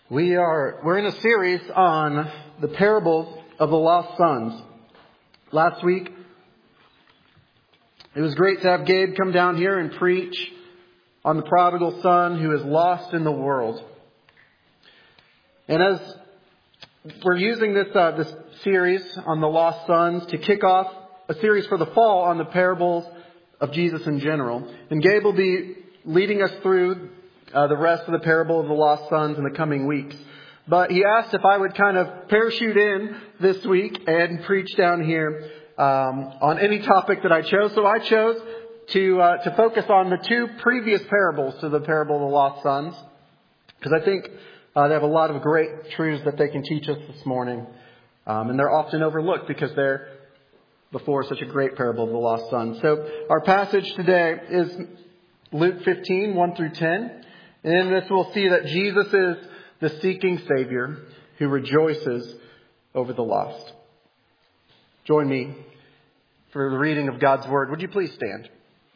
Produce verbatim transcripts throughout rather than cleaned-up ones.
We are, we're in a series on the parables of the lost sons. Last week, it was great to have Gabe come down here and preach on the prodigal son who is lost in the world. And as we're using this, uh, this series on the lost sons to kick off a series for the fall on the parables of Jesus in general. And Gabe will be leading us through Uh, the rest of the parable of the lost sons in the coming weeks. But he asked if I would kind of parachute in this week and preach down here um, on any topic that I chose. So I chose to uh, to focus on the two previous parables to the parable of the lost sons, because I think uh, they have a lot of great truths that they can teach us this morning. Um, and they're often overlooked because they're before such a great parable of the lost sons. So our passage today is Luke fifteen, one through ten. And in this we'll see that Jesus is the seeking Savior who rejoices over the lost. Join me for the reading of God's Word. Would you please stand?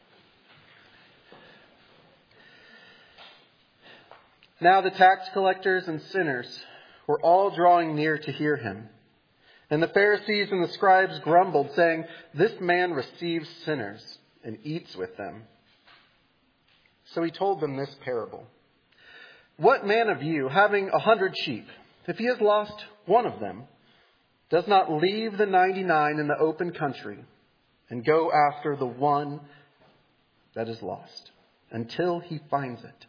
Now the tax collectors and sinners were all drawing near to hear him. And the Pharisees and the scribes grumbled, saying, "This man receives sinners and eats with them." So he told them this parable. What man of you, having a hundred sheep, if he has lost one of them, does not leave the ninety-nine in the open country and go after the one that is lost until he finds it?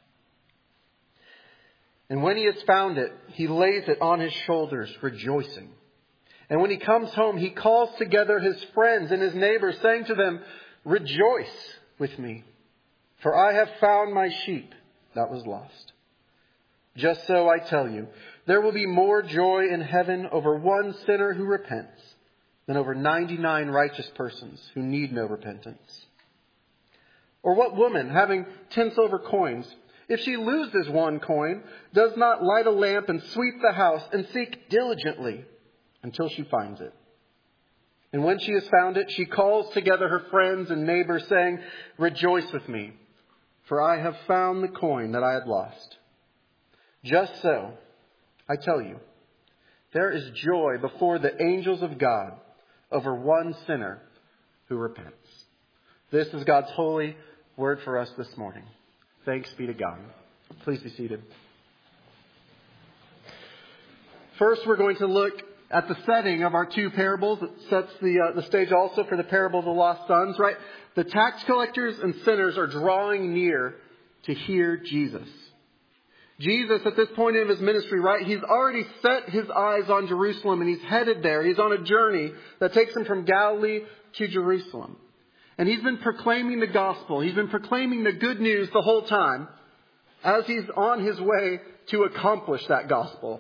And when he has found it, he lays it on his shoulders, rejoicing. And when he comes home, he calls together his friends and his neighbors, saying to them, "Rejoice with me, for I have found my sheep that was lost." Just so I tell you, there will be more joy in heaven over one sinner who repents than over ninety-nine righteous persons who need no repentance. Or what woman, having ten silver coins, if she loses one coin, does not light a lamp and sweep the house and seek diligently until she finds it? And when she has found it, she calls together her friends and neighbors, saying, "Rejoice with me, for I have found the coin that I had lost." Just so, I tell you, there is joy before the angels of God over one sinner who repents. This is God's holy word for us this morning. Thanks be to God. Please be seated. First, we're going to look at the setting of our two parables. It sets the uh, the stage also for the parable of the lost sons, right? The tax collectors and sinners are drawing near to hear Jesus. Jesus, at this point in his ministry, right, he's already set his eyes on Jerusalem and he's headed there. He's on a journey that takes him from Galilee to Jerusalem. And he's been proclaiming the gospel. He's been proclaiming the good news the whole time as he's on his way to accomplish that gospel.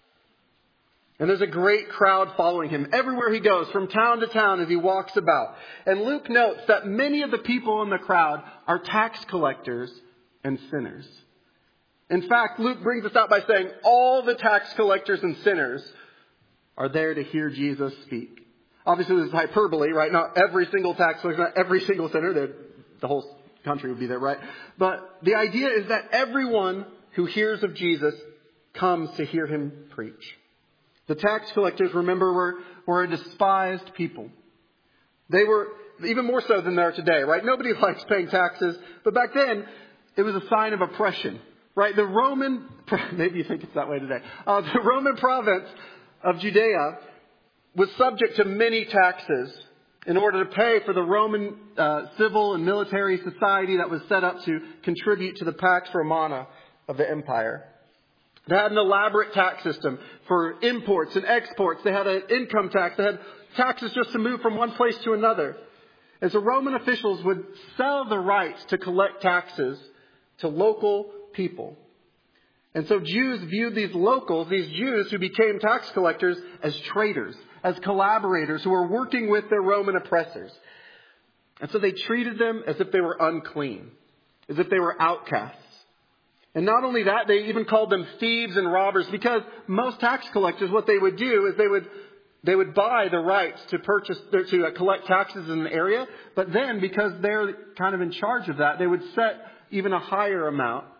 And there's a great crowd following him everywhere he goes, from town to town as he walks about. And Luke notes that many of the people in the crowd are tax collectors and sinners. In fact, Luke brings us out by saying all the tax collectors and sinners are there to hear Jesus speak. Obviously, this is hyperbole, right? Not every single tax collector, not every single sinner. The whole country would be there, right? But the idea is that everyone who hears of Jesus comes to hear him preach. The tax collectors, remember, were, were a despised people. They were even more so than they are today, right? Nobody likes paying taxes. But back then, it was a sign of oppression. Right, the Roman, maybe you think it's that way today, uh, the Roman province of Judea was subject to many taxes in order to pay for the Roman uh, civil and military society that was set up to contribute to the Pax Romana of the empire. They had an elaborate tax system for imports and exports. They had an income tax. They had taxes just to move from one place to another. And so Roman officials would sell the rights to collect taxes to local people. And so Jews viewed these locals, these Jews who became tax collectors, as traitors, as collaborators who were working with their Roman oppressors. And so they treated them as if they were unclean, as if they were outcasts. And not only that, they even called them thieves and robbers, because most tax collectors, what they would do is they would they would buy the rights to purchase, to collect taxes in an area. But then, because they're kind of in charge of that, they would set even a higher amount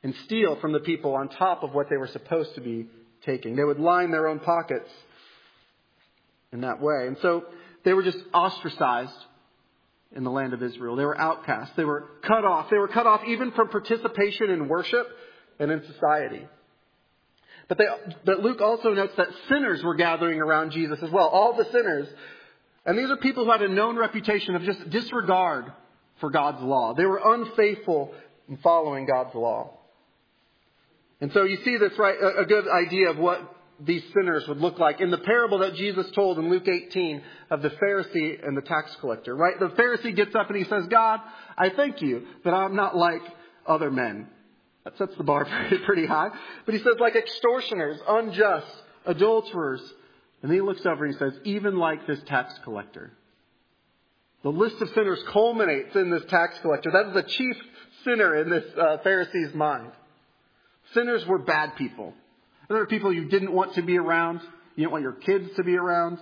and steal from the people on top of what they were supposed to be taking. They would line their own pockets in that way. And so they were just ostracized in the land of Israel. They were outcasts. They were cut off. They were cut off even from participation in worship and in society. But, they, but Luke also notes that sinners were gathering around Jesus as well. All the sinners. And these are people who had a known reputation of just disregard for God's law. They were unfaithful in following God's law. And so you see this, right, a, a good idea of what these sinners would look like in the parable that Jesus told in Luke eighteen of the Pharisee and the tax collector, right? The Pharisee gets up and he says, God, I thank you that I'm not like other men. That sets the bar pretty high. But he says, like extortioners, unjust, adulterers. And then he looks over and he says, even like this tax collector. The list of sinners culminates in this tax collector. That is the chief sinner in this uh, Pharisee's mind. Sinners were bad people. There were people you didn't want to be around. You didn't want your kids to be around.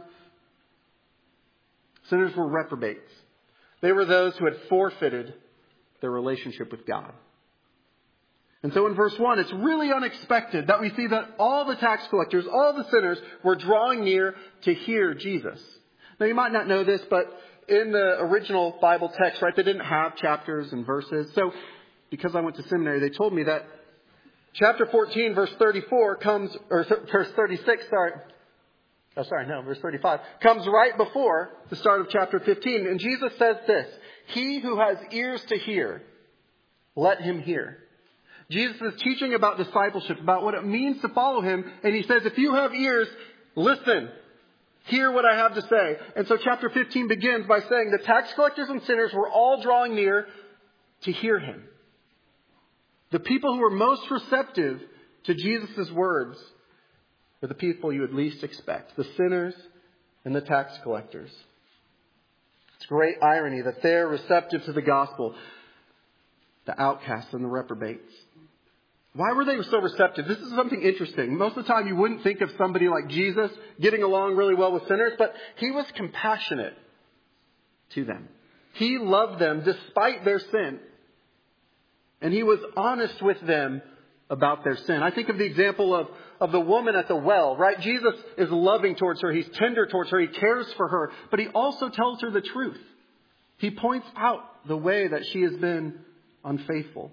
Sinners were reprobates. They were those who had forfeited their relationship with God. And so in verse one, it's really unexpected that we see that all the tax collectors, all the sinners were drawing near to hear Jesus. Now you might not know this, but in the original Bible text, right, they didn't have chapters and verses. So because I went to seminary, they told me that chapter fourteen, verse thirty-four comes, or verse thirty-six, sorry. Oh, sorry, no, verse thirty-five comes right before the start of chapter fifteen. And Jesus says this, he who has ears to hear, let him hear. Jesus is teaching about discipleship, about what it means to follow him. And he says, if you have ears, listen. Hear what I have to say. And so chapter fifteen begins by saying the tax collectors and sinners were all drawing near to hear him. The people who were most receptive to Jesus' words were the people you would least expect. The sinners and the tax collectors. It's great irony that they're receptive to the gospel. The outcasts and the reprobates. Why were they so receptive? This is something interesting. Most of the time you wouldn't think of somebody like Jesus getting along really well with sinners, but he was compassionate to them. He loved them despite their sin. And he was honest with them about their sin. I think of the example of, of the woman at the well, right? Jesus is loving towards her. He's tender towards her. He cares for her. But he also tells her the truth. He points out the way that she has been unfaithful.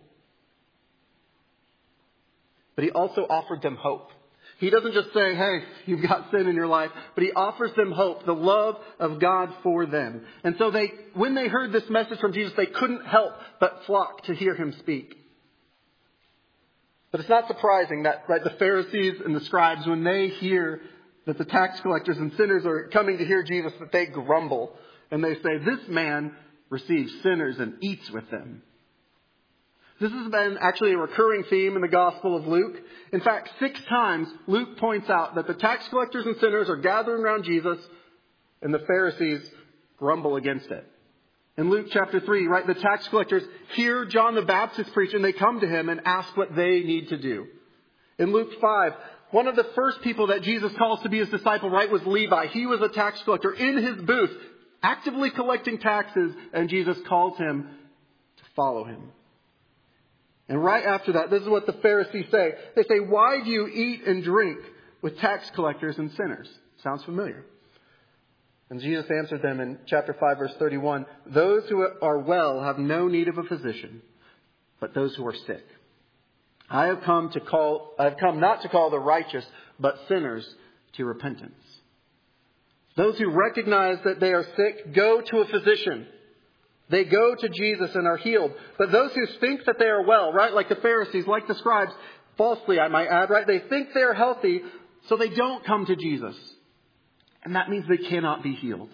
But he also offered them hope. He doesn't just say, hey, you've got sin in your life, but he offers them hope, the love of God for them. And so they, when they heard this message from Jesus, they couldn't help but flock to hear him speak. But it's not surprising that, right, the Pharisees and the scribes, when they hear that the tax collectors and sinners are coming to hear Jesus, that they grumble. And they say, this man receives sinners and eats with them. This has been actually a recurring theme in the Gospel of Luke. In fact, six times Luke points out that the tax collectors and sinners are gathering around Jesus and the Pharisees grumble against it. In Luke chapter three, right, the tax collectors hear John the Baptist preach and they come to him and ask what they need to do. In Luke five, one of the first people that Jesus calls to be his disciple, right, was Levi. He was a tax collector in his booth, actively collecting taxes, and Jesus calls him to follow him. And right after that, this is what the Pharisees say. They say, why do you eat and drink with tax collectors and sinners? Sounds familiar. And Jesus answered them in chapter five, verse thirty-one, those who are well have no need of a physician, but those who are sick. I have come to call, I have come not to call the righteous, but sinners to repentance. Those who recognize that they are sick go to a physician. They go to Jesus and are healed. But those who think that they are well, right, like the Pharisees, like the scribes, falsely I might add, right, they think they're healthy, so they don't come to Jesus. And that means they cannot be healed.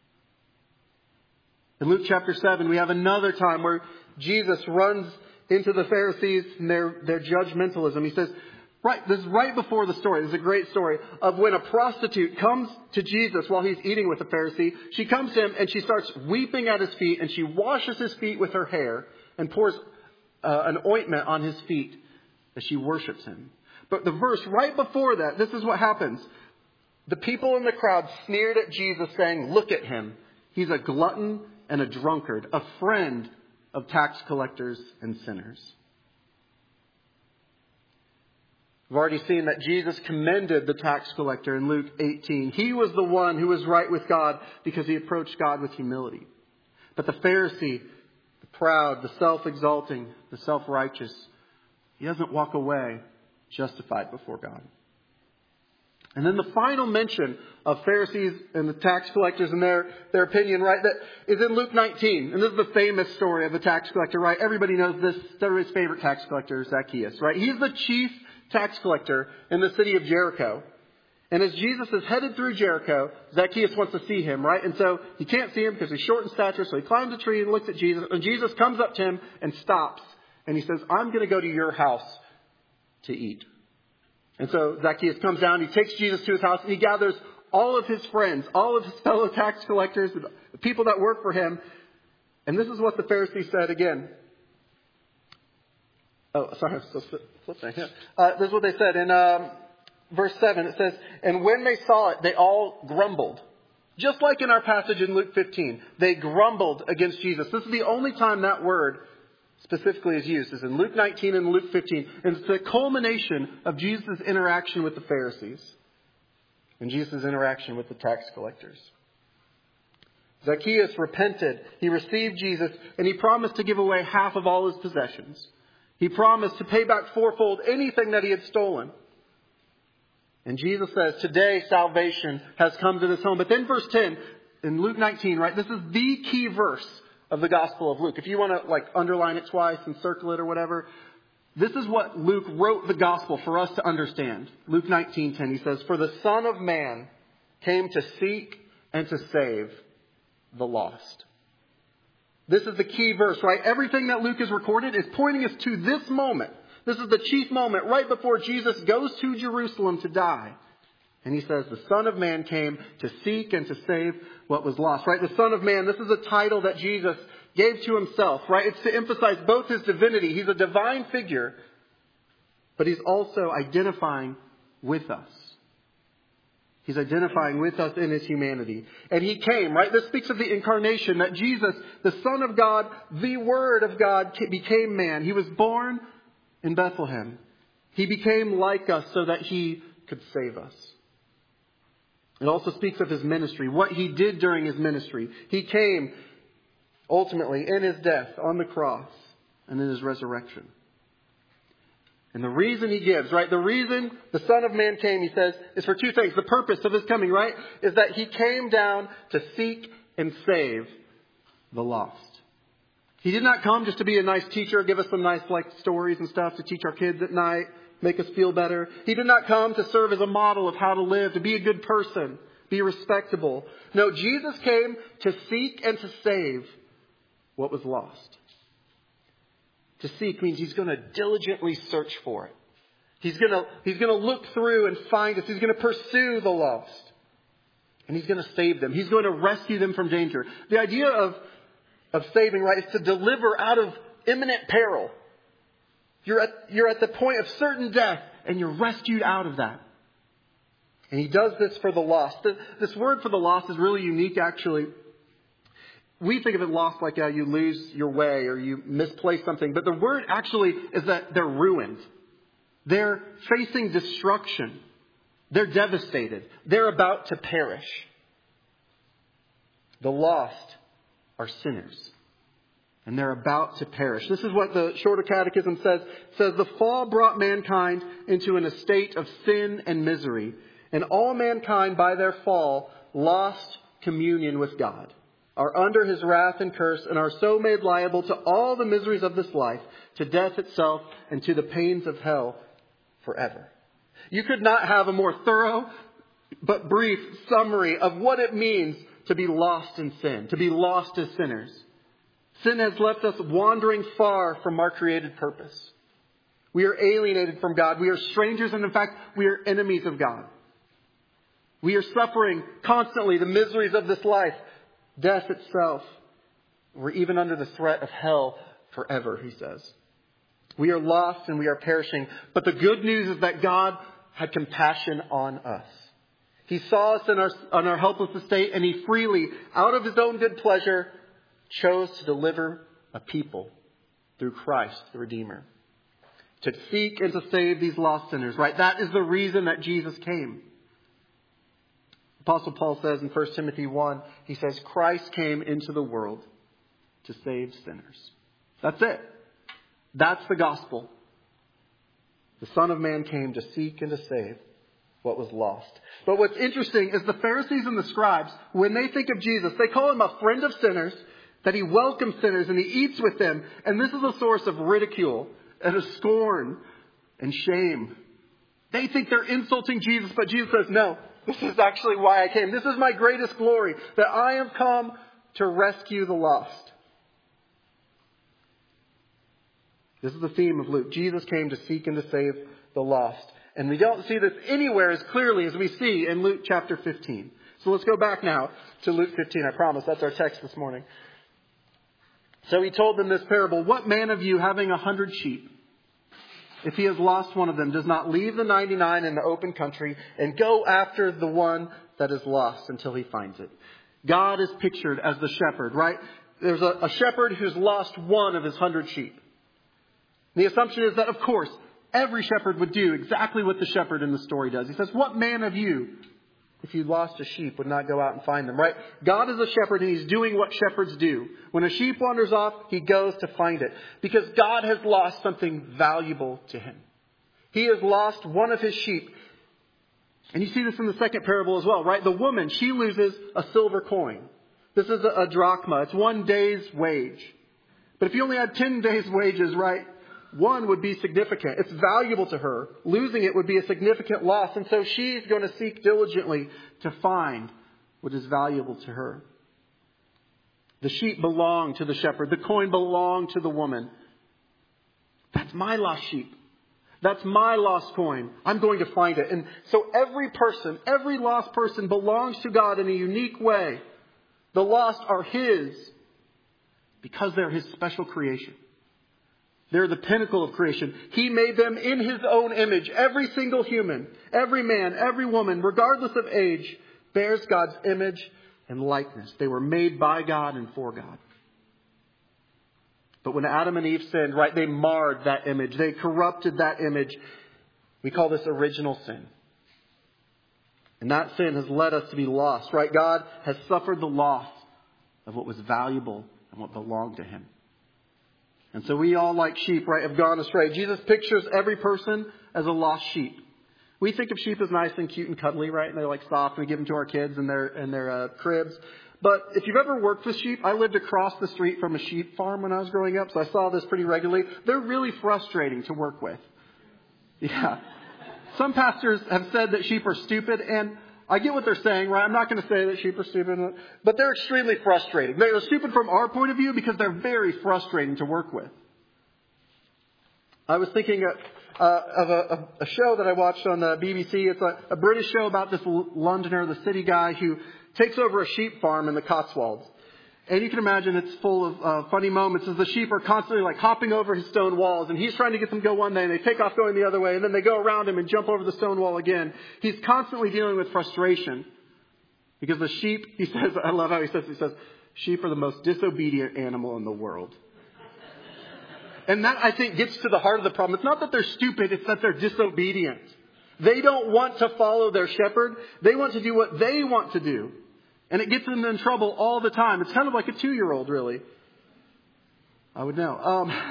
In Luke chapter seven, we have another time where Jesus runs into the Pharisees and their, their judgmentalism. He says, right, this is right before the story. This is a great story of when a prostitute comes to Jesus while he's eating with a Pharisee. She comes to him and she starts weeping at his feet and she washes his feet with her hair and pours uh, an ointment on his feet as she worships him. But the verse right before that, this is what happens. The people in the crowd sneered at Jesus saying, look at him. He's a glutton and a drunkard, a friend of tax collectors and sinners. We've already seen that Jesus commended the tax collector in Luke eighteen. He was the one who was right with God because he approached God with humility. But the Pharisee, the proud, the self-exalting, the self-righteous, he doesn't walk away justified before God. And then the final mention of Pharisees and the tax collectors and their, their opinion, right, that is in Luke nineteen. And this is the famous story of the tax collector, right? Everybody knows this. Everybody's favorite tax collector is Zacchaeus, right? He's the chief tax collector in the city of Jericho. And as Jesus is headed through Jericho, Zacchaeus wants to see him, right? And so he can't see him because he's short in stature. So he climbs a tree and looks at Jesus. And Jesus comes up to him and stops. And he says, I'm going to go to your house to eat. And so Zacchaeus comes down, he takes Jesus to his house, and he gathers all of his friends, all of his fellow tax collectors, the people that work for him. And this is what the Pharisees said again. Oh, sorry, I'm still flipping. Yeah. Uh, this is what they said in um, verse seven. It says, and when they saw it, they all grumbled. Just like in our passage in Luke fifteen, they grumbled against Jesus. This is the only time that word specifically is used, is in Luke nineteen and Luke fifteen. And it's the culmination of Jesus' interaction with the Pharisees and Jesus' interaction with the tax collectors. Zacchaeus repented. He received Jesus and he promised to give away half of all his possessions. He promised to pay back fourfold anything that he had stolen. And Jesus says, today salvation has come to this home. But then verse ten in Luke nineteen, right? This is the key verse of the Gospel of Luke. If you want to like underline it twice and circle it or whatever, this is what Luke wrote the Gospel for us to understand. Luke nineteen ten, he says, for the Son of Man came to seek and to save the lost. This is the key verse, right? Everything that Luke has recorded is pointing us to this moment. This is the chief moment right before Jesus goes to Jerusalem to die. And he says, the Son of Man came to seek and to save what was lost, right? The Son of Man, this is a title that Jesus gave to himself, right? It's to emphasize both his divinity. He's a divine figure, but he's also identifying with us. He's identifying with us in his humanity. And he came, right? This speaks of the incarnation, that Jesus, the Son of God, the Word of God, became man. He was born in Bethlehem. He became like us so that he could save us. It also speaks of his ministry, what he did during his ministry. He came ultimately in his death on the cross and in his resurrection. And the reason he gives, right, the reason the Son of Man came, he says, is for two things. The purpose of his coming, right, is that he came down to seek and save the lost. He did not come just to be a nice teacher, give us some nice like stories and stuff to teach our kids at night, make us feel better. He did not come to serve as a model of how to live, to be a good person, be respectable. No, Jesus came to seek and to save what was lost. To seek means he's going to diligently search for it. He's going to, he's going to look through and find us. He's going to pursue the lost. And he's going to save them. He's going to rescue them from danger. The idea of, of saving, right, is to deliver out of imminent peril. You're at, you're at the point of certain death and you're rescued out of that. And he does this for the lost. This word for the lost is really unique, actually. We think of it lost like uh, you lose your way or you misplace something. But the word actually is that they're ruined. They're facing destruction. They're devastated. They're about to perish. The lost are sinners. And they're about to perish. This is what the Shorter Catechism says. It says, the fall brought mankind into an estate of sin and misery. And all mankind by their fall lost communion with God, are under his wrath and curse, and are so made liable to all the miseries of this life, to death itself, and to the pains of hell forever. You could not have a more thorough but brief summary of what it means to be lost in sin, to be lost as sinners. Sin has left us wandering far from our created purpose. We are alienated from God. We are strangers, and in fact, we are enemies of God. We are suffering constantly the miseries of this life. Death itself. We're even under the threat of hell forever, he says. We are lost and we are perishing. But the good news is that God had compassion on us. He saw us in our, on our helpless estate, and he freely, out of his own good pleasure, chose to deliver a people through Christ, the Redeemer. To seek and to save these lost sinners, right? That is the reason that Jesus came. Apostle Paul says in First Timothy one, he says, Christ came into the world to save sinners. That's it. That's the gospel. The Son of Man came to seek and to save what was lost. But what's interesting is the Pharisees and the scribes, when they think of Jesus, they call him a friend of sinners, that he welcomes sinners and he eats with them. And this is a source of ridicule and of scorn and shame. They think they're insulting Jesus, but Jesus says, no, this is actually why I came. This is my greatest glory, that I have come to rescue the lost. This is the theme of Luke. Jesus came to seek and to save the lost. And we don't see this anywhere as clearly as we see in Luke chapter fifteen. So let's go back now to Luke fifteen. I promise that's our text this morning. So he told them this parable. What man of you having a hundred sheep, if he has lost one of them, does not leave the ninety-nine in the open country and go after the one that is lost until he finds it? God is pictured as the shepherd, right? There's a, a shepherd who's lost one of his hundred sheep. The assumption is that, of course, every shepherd would do exactly what the shepherd in the story does. He says, what man of you, if you lost a sheep, would not go out and find them, right? God is a shepherd and he's doing what shepherds do. When a sheep wanders off, he goes to find it because God has lost something valuable to him. He has lost one of his sheep. And you see this in the second parable as well, right? The woman, she loses a silver coin. This is a, a drachma. It's one day's wage. But if you only had ten days' wages, right? One would be significant. It's valuable to her. Losing it would be a significant loss. And so she's going to seek diligently to find what is valuable to her. The sheep belong to the shepherd. The coin belonged to the woman. That's my lost sheep. That's my lost coin. I'm going to find it. And so every person, every lost person belongs to God in a unique way. The lost are his because they're his special creation. They're the pinnacle of creation. He made them in his own image. Every single human, every man, every woman, regardless of age, bears God's image and likeness. They were made by God and for God. But when Adam and Eve sinned, right, they marred that image. They corrupted that image. We call this original sin. And that sin has led us to be lost, right? God has suffered the loss of what was valuable and what belonged to him. And so we all, like sheep, right, have gone astray. Jesus pictures every person as a lost sheep. We think of sheep as nice and cute and cuddly, right? And they're like soft. And we give them to our kids in their in their uh, cribs. But if you've ever worked with sheep, I lived across the street from a sheep farm when I was growing up, so I saw this pretty regularly. They're really frustrating to work with. Yeah. Some pastors have said that sheep are stupid, and I get what they're saying, right? I'm not going to say that sheep are stupid, but they're extremely frustrating. They're stupid from our point of view because they're very frustrating to work with. I was thinking uh, uh, of a, a show that I watched on the B B C. It's a, a British show about this Londoner, the city guy, who takes over a sheep farm in the Cotswolds. And you can imagine it's full of uh, funny moments as the sheep are constantly like hopping over his stone walls. And he's trying to get them to go one way and they take off going the other way. And then they go around him and jump over the stone wall again. He's constantly dealing with frustration. Because the sheep, he says, I love how he says, he says, sheep are the most disobedient animal in the world. And that, I think, gets to the heart of the problem. It's not that they're stupid, it's that they're disobedient. They don't want to follow their shepherd. They want to do what they want to do. And it gets them in trouble all the time. It's kind of like a two-year-old, really. I would know. Um,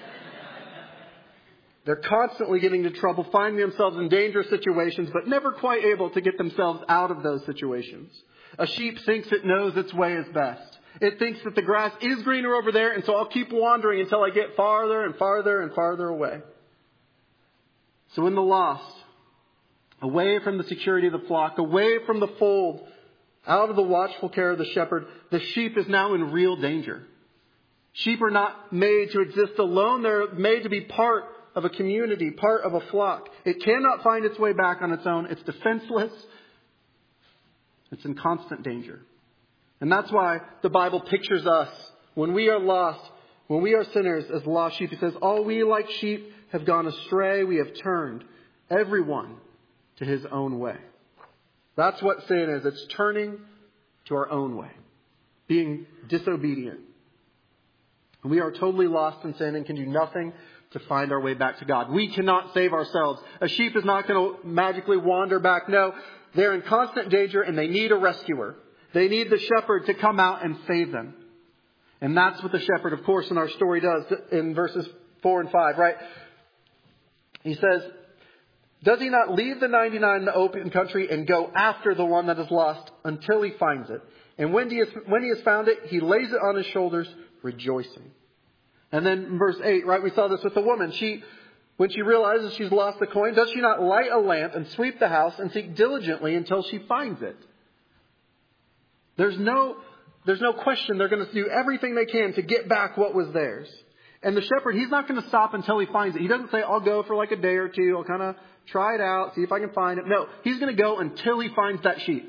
they're constantly getting into trouble, finding themselves in dangerous situations, but never quite able to get themselves out of those situations. A sheep thinks it knows its way is best. It thinks that the grass is greener over there, and so I'll keep wandering until I get farther and farther and farther away. So in the lost, away from the security of the flock, away from the fold, out of the watchful care of the shepherd, the sheep is now in real danger. Sheep are not made to exist alone. They're made to be part of a community, part of a flock. It cannot find its way back on its own. It's defenseless. It's in constant danger. And that's why the Bible pictures us, when we are lost, when we are sinners, as lost sheep. It says, all we like sheep have gone astray. We have turned everyone to his own way. That's what sin is. It's turning to our own way. Being disobedient. And we are totally lost in sin and can do nothing to find our way back to God. We cannot save ourselves. A sheep is not going to magically wander back. No, they're in constant danger and they need a rescuer. They need the shepherd to come out and save them. And that's what the shepherd, of course, in our story does in verses four and five, right? He says, does he not leave the ninety-nine in the open country and go after the one that is lost until he finds it? And when he has, when he has found it, he lays it on his shoulders, rejoicing. And then in verse eight, right, we saw this with the woman. She, when she realizes she's lost the coin, does she not light a lamp and sweep the house and seek diligently until she finds it? There's no, there's no question they're going to do everything they can to get back what was theirs. And the shepherd, he's not going to stop until he finds it. He doesn't say, I'll go for like a day or two. I'll kind of try it out, see if I can find it. No, he's going to go until he finds that sheep.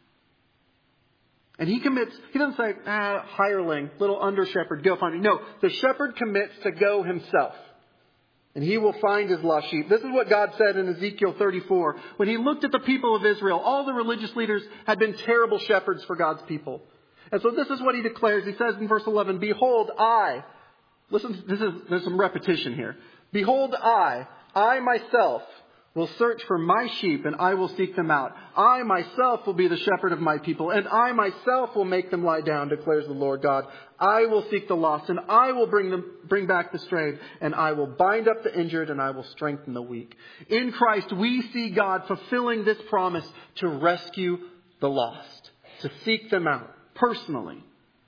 And he commits, he doesn't say, ah, hireling, little under shepherd, go find it. No, the shepherd commits to go himself. And he will find his lost sheep. This is what God said in Ezekiel thirty-four. When he looked at the people of Israel, all the religious leaders had been terrible shepherds for God's people. And so this is what he declares. He says in verse eleven, behold, I, listen, this is, there's some repetition here. Behold, I, I myself will search for my sheep and I will seek them out. I myself will be the shepherd of my people and I myself will make them lie down, declares the Lord God. I will seek the lost and I will bring them, bring back the strayed, and I will bind up the injured and I will strengthen the weak. In Christ, we see God fulfilling this promise to rescue the lost, to seek them out personally.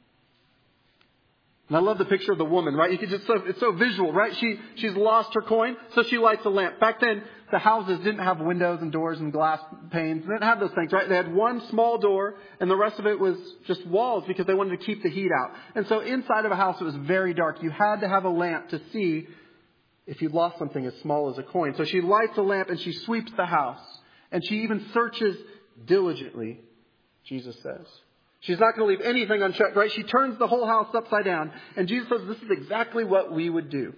And I love the picture of the woman, right? You can just so, it's so visual, right? She, she's lost her coin, so she lights a lamp. Back then, the houses didn't have windows and doors and glass panes. They didn't have those things, right? They had one small door and the rest of it was just walls because they wanted to keep the heat out. And so inside of a house, it was very dark. You had to have a lamp to see if you'd lost something as small as a coin. So she lights a lamp and she sweeps the house. And she even searches diligently, Jesus says. She's not going to leave anything unchecked, right? She turns the whole house upside down. And Jesus says this is exactly what we would do.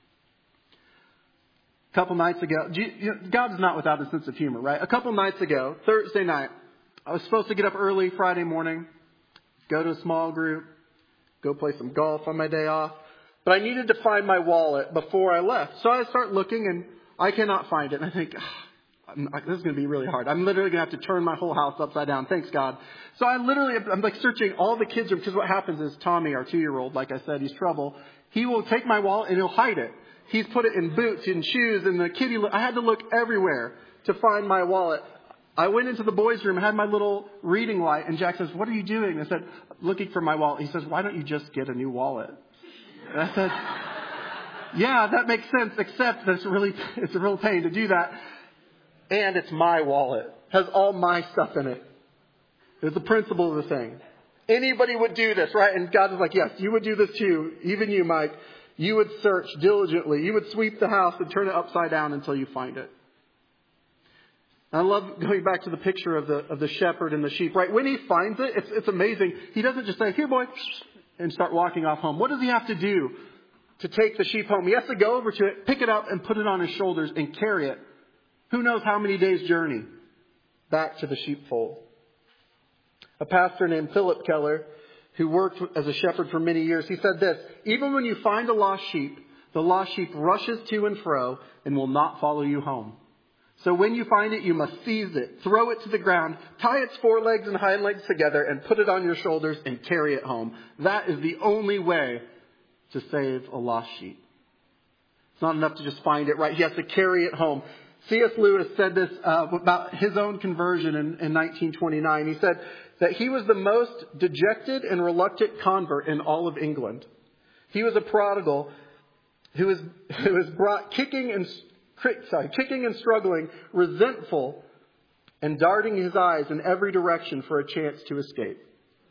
A couple nights ago, God is not without a sense of humor, right? A couple nights ago, Thursday night, I was supposed to get up early Friday morning, go to a small group, go play some golf on my day off. But I needed to find my wallet before I left. So I start looking and I cannot find it. And I think, oh, this is going to be really hard. I'm literally going to have to turn my whole house upside down. Thanks, God. So I literally, I'm like searching all the kids' room because what happens is Tommy, our two-year-old, like I said, he's trouble. He will take my wallet and he'll hide it. He's put it in boots and shoes and the kitty. I had to look everywhere to find my wallet. I went into the boys' room, had my little reading light, and Jack says, what are you doing? I said, looking for my wallet. He says, why don't you just get a new wallet? And I said, yeah, that makes sense, except that it's really, it's a real pain to do that. And it's my wallet. It has all my stuff in it. It's the principle of the thing. Anybody would do this, right? And God is like, yes, you would do this too. Even you, Mike. You would search diligently. You would sweep the house and turn it upside down until you find it. And I love going back to the picture of the of the shepherd and the sheep, right? When he finds it, it's, it's amazing. He doesn't just say, here, boy, and start walking off home. What does he have to do to take the sheep home? He has to go over to it, pick it up, and put it on his shoulders and carry it. Who knows how many days' journey back to the sheepfold. A pastor named Philip Keller, who worked as a shepherd for many years, he said this, even when you find a lost sheep, the lost sheep rushes to and fro and will not follow you home. So when you find it, you must seize it, throw it to the ground, tie its forelegs and hind legs together and put it on your shoulders and carry it home. That is the only way to save a lost sheep. It's not enough to just find it, right? He has to carry it home. C S Lewis said this uh, about his own conversion in, in nineteen twenty-nine. He said that he was the most dejected and reluctant convert in all of England. He was a prodigal who was, who was brought kicking and sorry, kicking and struggling, resentful, and darting his eyes in every direction for a chance to escape.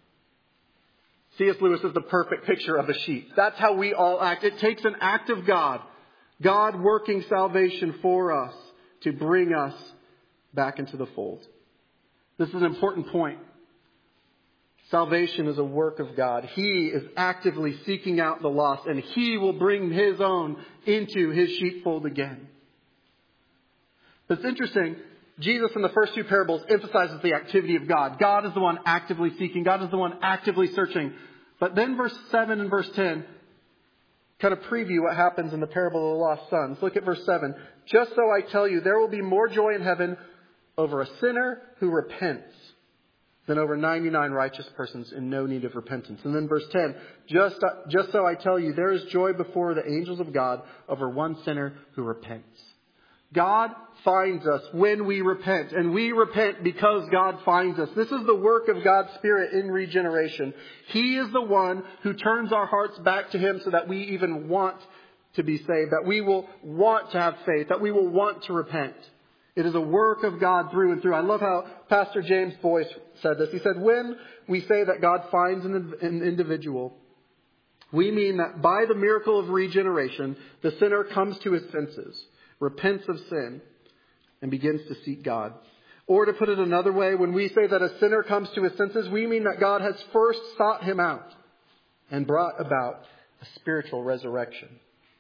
C S Lewis is the perfect picture of a sheep. That's how we all act. It takes an act of God, God working salvation for us to bring us back into the fold. This is an important point. Salvation is a work of God. He is actively seeking out the lost, and He will bring His own into His sheepfold again. But it's interesting, Jesus in the first two parables emphasizes the activity of God. God is the one actively seeking. God is the one actively searching. But then verse seven and verse ten, kind of preview what happens in the parable of the lost sons. Look at verse seven. Just so I tell you, there will be more joy in heaven over a sinner who repents than over ninety-nine righteous persons in no need of repentance. And then verse ten, just, just so I tell you, there is joy before the angels of God over one sinner who repents. God finds us when we repent, and we repent because God finds us. This is the work of God's Spirit in regeneration. He is the one who turns our hearts back to Him so that we even want to be saved, that we will want to have faith, that we will want to repent. It is a work of God through and through. I love how Pastor James Boyce said this. He said, when we say that God finds an individual, we mean that by the miracle of regeneration, the sinner comes to his senses, repents of sin, and begins to seek God. Or to put it another way, when we say that a sinner comes to his senses, we mean that God has first sought him out and brought about a spiritual resurrection.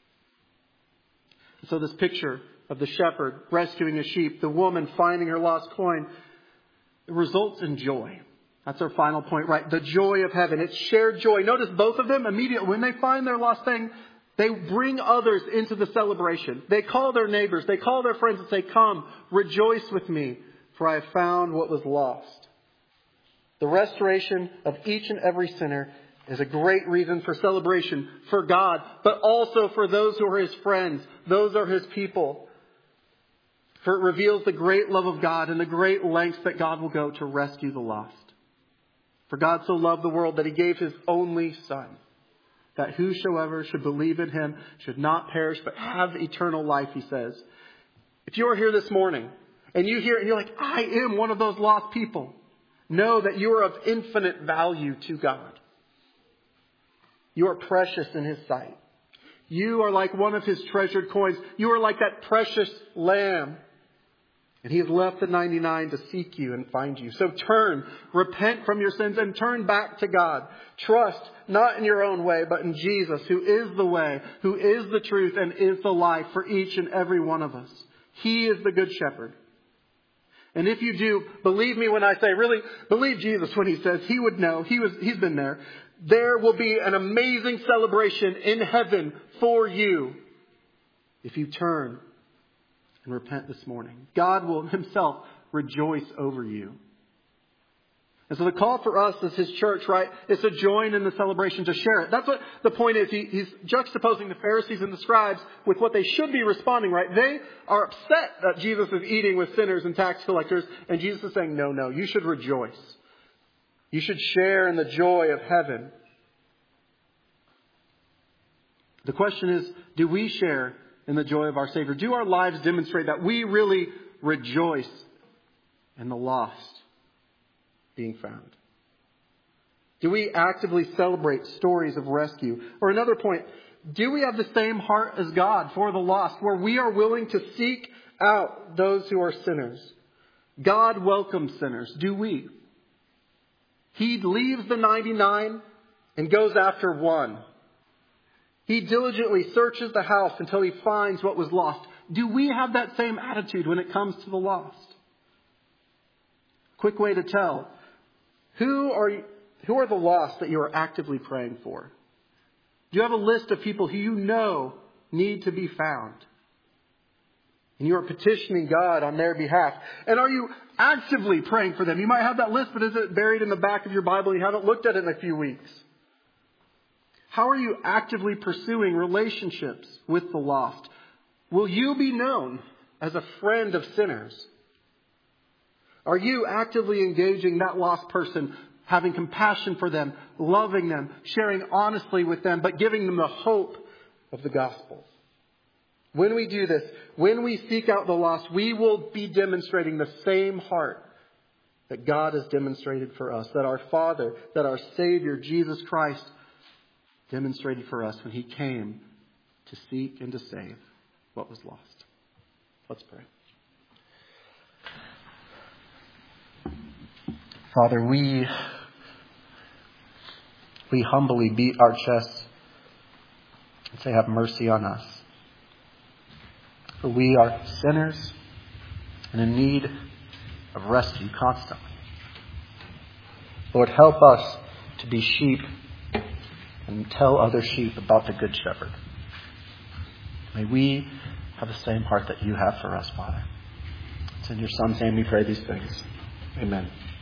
So this picture of the shepherd rescuing a sheep, the woman finding her lost coin, it results in joy. That's our final point, right? The joy of heaven. It's shared joy. Notice both of them immediately, when they find their lost thing, they bring others into the celebration. They call their neighbors. They call their friends and say, come, rejoice with me, for I have found what was lost. The restoration of each and every sinner is a great reason for celebration for God, but also for those who are His friends. Those are His people. For it reveals the great love of God and the great lengths that God will go to rescue the lost. For God so loved the world that He gave His only Son, that whosoever should believe in Him should not perish but have eternal life, He says. If you are here this morning and you hear and you're like, I am one of those lost people, know that you are of infinite value to God. You are precious in His sight. You are like one of His treasured coins. You are like that precious lamb. And He has left the ninety-nine to seek you and find you. So turn, repent from your sins and turn back to God. Trust not in your own way, but in Jesus, who is the way, who is the truth, and is the life for each and every one of us. He is the good shepherd. And if you do, believe me when I say, really, believe Jesus when He says He would know. He was, He's been there. There will be an amazing celebration in heaven for you if you turn and repent this morning. God will Himself rejoice over you. And so the call for us as His church, right, is to join in the celebration, to share it. That's what the point is. He, he's juxtaposing the Pharisees and the scribes with what they should be responding, right? They are upset that Jesus is eating with sinners and tax collectors. And Jesus is saying, no, no, you should rejoice. You should share in the joy of heaven. The question is, do we share in the joy of our Savior? Do our lives demonstrate that we really rejoice in the lost being found? Do we actively celebrate stories of rescue? Or another point, do we have the same heart as God for the lost, where we are willing to seek out those who are sinners? God welcomes sinners. Do we? He leaves the ninety-nine and goes after one. He diligently searches the house until He finds what was lost. Do we have that same attitude when it comes to the lost? Quick way to tell. Who are you, who are the lost that you are actively praying for? Do you have a list of people who you know need to be found? And you are petitioning God on their behalf. And are you actively praying for them? You might have that list, but is it buried in the back of your Bible and you haven't looked at it in a few weeks? How are you actively pursuing relationships with the lost? Will you be known as a friend of sinners? Are you actively engaging that lost person, having compassion for them, loving them, sharing honestly with them, but giving them the hope of the gospel? When we do this, when we seek out the lost, we will be demonstrating the same heart that God has demonstrated for us, that our Father, that our Savior, Jesus Christ, demonstrated for us when He came to seek and to save what was lost. Let's pray. Father, we, we humbly beat our chests and say, have mercy on us. For we are sinners and in need of rescue constantly. Lord, help us to be sheep and tell other sheep about the Good Shepherd. May we have the same heart that you have for us, Father. It's in your Son's name we pray these things. Amen.